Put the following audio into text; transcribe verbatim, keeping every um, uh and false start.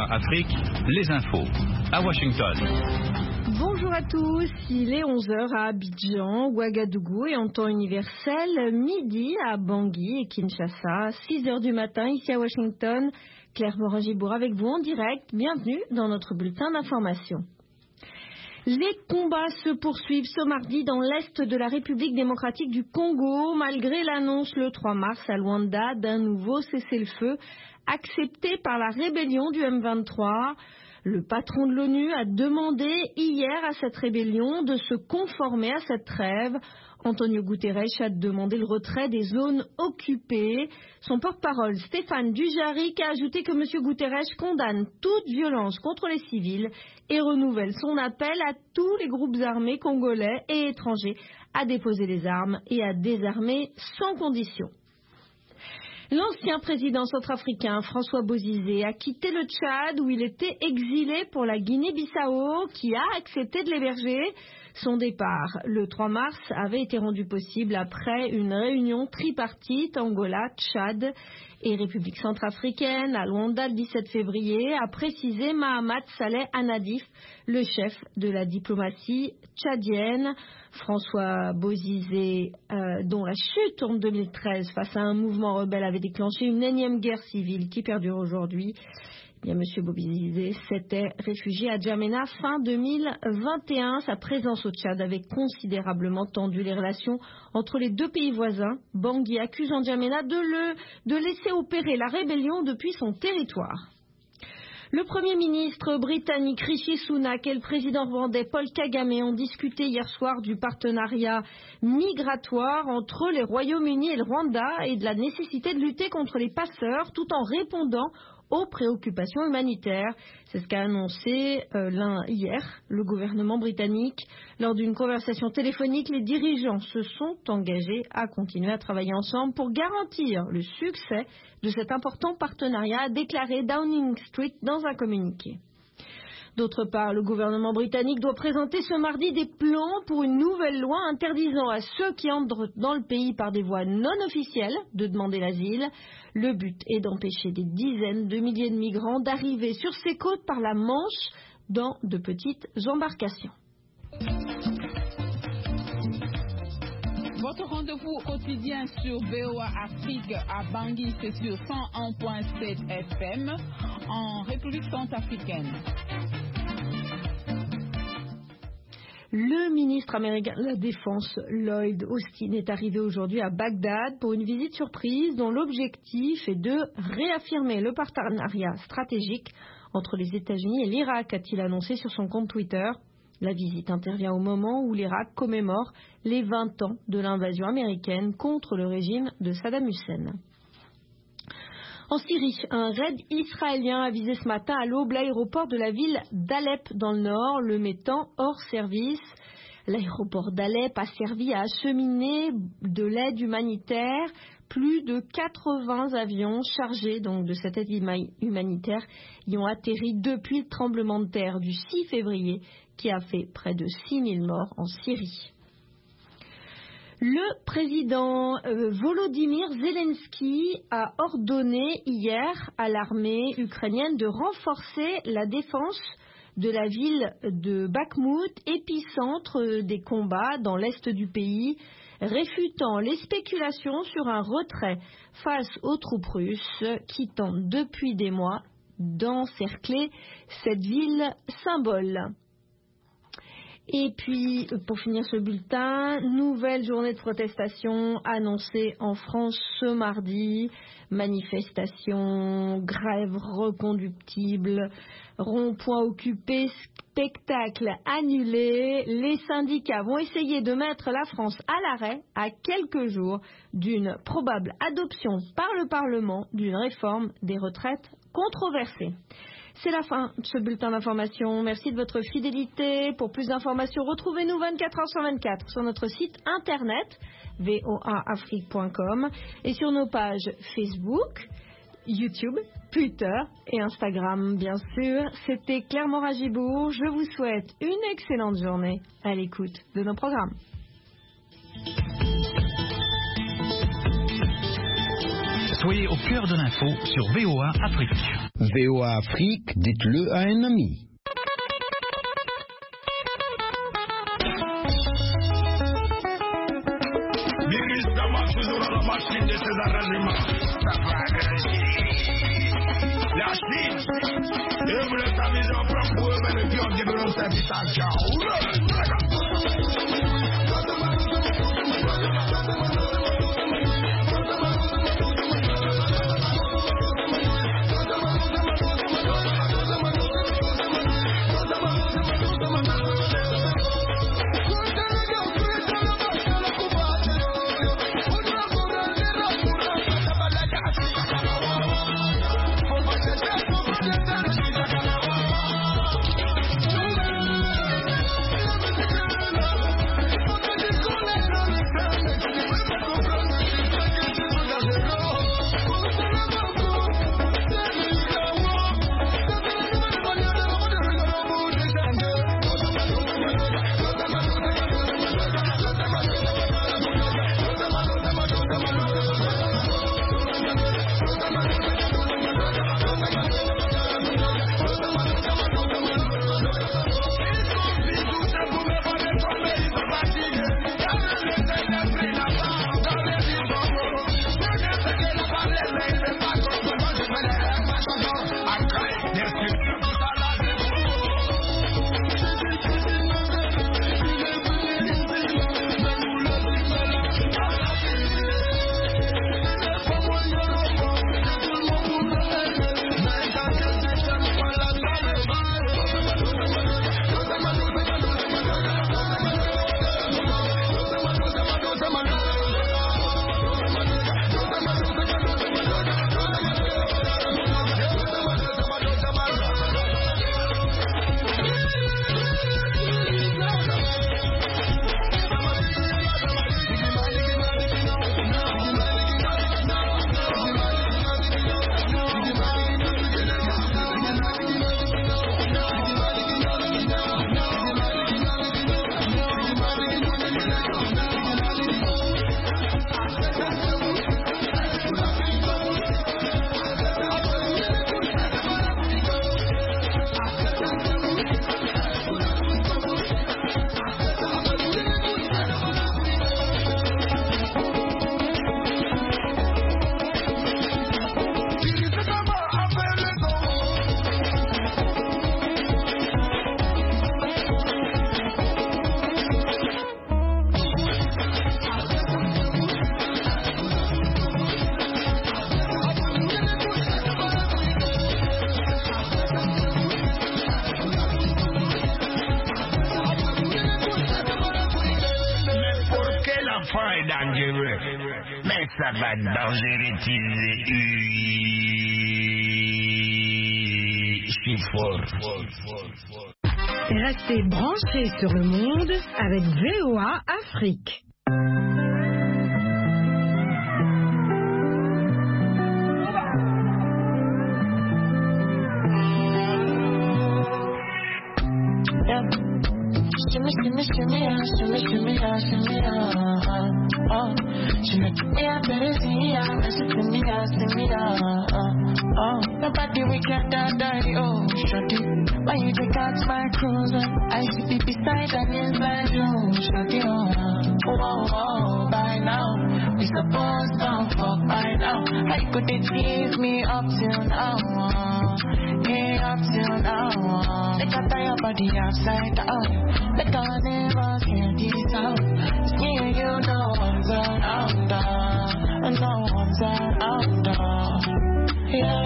Afrique, les infos. À Washington. Bonjour à tous, il est onze heures à Abidjan, Ouagadougou et en temps universel, midi à Bangui et Kinshasa, six heures du matin ici à Washington. Claire Morin-Gibour avec vous en direct, bienvenue dans notre bulletin d'information. Les combats se poursuivent ce mardi dans l'est de la République démocratique du Congo, malgré l'annonce le trois mars à Luanda d'un nouveau cessez-le-feu accepté par la rébellion du M vingt-trois. Le patron de l'ONU a demandé hier à cette rébellion de se conformer à cette trêve. Antonio Guterres a demandé le retrait des zones occupées. Son porte-parole Stéphane Dujarric a ajouté que M. Guterres condamne toute violence contre les civils et renouvelle son appel à tous les groupes armés congolais et étrangers à déposer les armes et à désarmer sans condition. L'ancien président centrafricain François Bozizé a quitté le Tchad où il était exilé pour la Guinée-Bissau qui a accepté de l'héberger. Son départ le trois mars avait été rendu possible après une réunion tripartite Angola, Tchad et République centrafricaine à Luanda le dix-sept février, a précisé Mahamat Saleh Anadif, le chef de la diplomatie tchadienne. François Bozizé, euh, dont la chute en deux mille treize face à un mouvement rebelle avait déclenché une énième guerre civile qui perdure aujourd'hui. Eh bien, M. Bozizé s'était réfugié à Djamena fin deux mille vingt et un. Sa présence au Tchad avait considérablement tendu les relations entre les deux pays voisins. Bangui accuse N'Djamena de, le, de laisser opérer la rébellion depuis son territoire. Le Premier ministre britannique Rishi Sunak et le président rwandais Paul Kagame ont discuté hier soir du partenariat migratoire entre les Royaumes-Unis et le Rwanda et de la nécessité de lutter contre les passeurs tout en répondant aux préoccupations humanitaires. C'est ce qu'a annoncé euh, l'un, hier le gouvernement britannique. Lors d'une conversation téléphonique, les dirigeants se sont engagés à continuer à travailler ensemble pour garantir le succès de cet important partenariat, a déclaré Downing Street dans un communiqué. D'autre part, le gouvernement britannique doit présenter ce mardi des plans pour une nouvelle loi interdisant à ceux qui entrent dans le pays par des voies non officielles de demander l'asile. Le but est d'empêcher des dizaines de milliers de migrants d'arriver sur ces côtes par la Manche dans de petites embarcations. Votre rendez-vous quotidien sur V O A Afrique à Bangui, c'est sur cent un virgule sept F M en République centrafricaine. Le ministre américain de la Défense, Lloyd Austin, est arrivé aujourd'hui à Bagdad pour une visite surprise dont l'objectif est de réaffirmer le partenariat stratégique entre les États-Unis et l'Irak, a-t-il annoncé sur son compte Twitter. La visite intervient au moment où l'Irak commémore les vingt ans de l'invasion américaine contre le régime de Saddam Hussein. En Syrie, un raid israélien a visé ce matin à l'aube l'aéroport de la ville d'Alep dans le nord, le mettant hors service. L'aéroport d'Alep a servi à acheminer de l'aide humanitaire. Plus de quatre-vingts avions chargés donc de cette aide humanitaire y ont atterri depuis le tremblement de terre du six février qui a fait près de six mille morts en Syrie. Le président euh, Volodymyr Zelensky a ordonné hier à l'armée ukrainienne de renforcer la défense de la ville de Bakhmout, épicentre des combats dans l'est du pays, réfutant les spéculations sur un retrait face aux troupes russes qui tentent depuis des mois d'encercler cette ville symbole. Et puis, pour finir ce bulletin, nouvelle journée de protestation annoncée en France ce mardi. Manifestation, grève reconductible, rond-point occupé, spectacle annulé. Les syndicats vont essayer de mettre la France à l'arrêt à quelques jours d'une probable adoption par le Parlement d'une réforme des retraites controversée. C'est la fin de ce bulletin d'information. Merci de votre fidélité. Pour plus d'informations, retrouvez-nous vingt-quatre heures sur vingt-quatre sur notre site internet v o a afrique point com et sur nos pages Facebook, YouTube, Twitter et Instagram, bien sûr. C'était Claire Morin-Gibour. Je vous souhaite une excellente journée à l'écoute de nos programmes. Soyez au cœur de l'info sur V O A Afrique. V O A Afrique, dites-le à un ami. Mais ça va danger utiliser. Je suis fort. Restez branchés sur le monde avec V O A Afrique. Shimmy, shimmy, shimmy, yeah, shimmy, shimmy, yeah, shimmy, yeah. Oh, shimmy, yeah, better see, yeah, listen to me, yeah, shimmy, yeah. Oh, nobody we can die, oh, shorty. Why you take out my cruiser? I see people beside and inside you, shorty, oh. Oh, oh, by now, we supposed to fuck by now. How you could tease me up till now? Hey, up till now. They got your body outside out. They can't never hear this out. It's me and you, no one's around. No one's around. Yeah.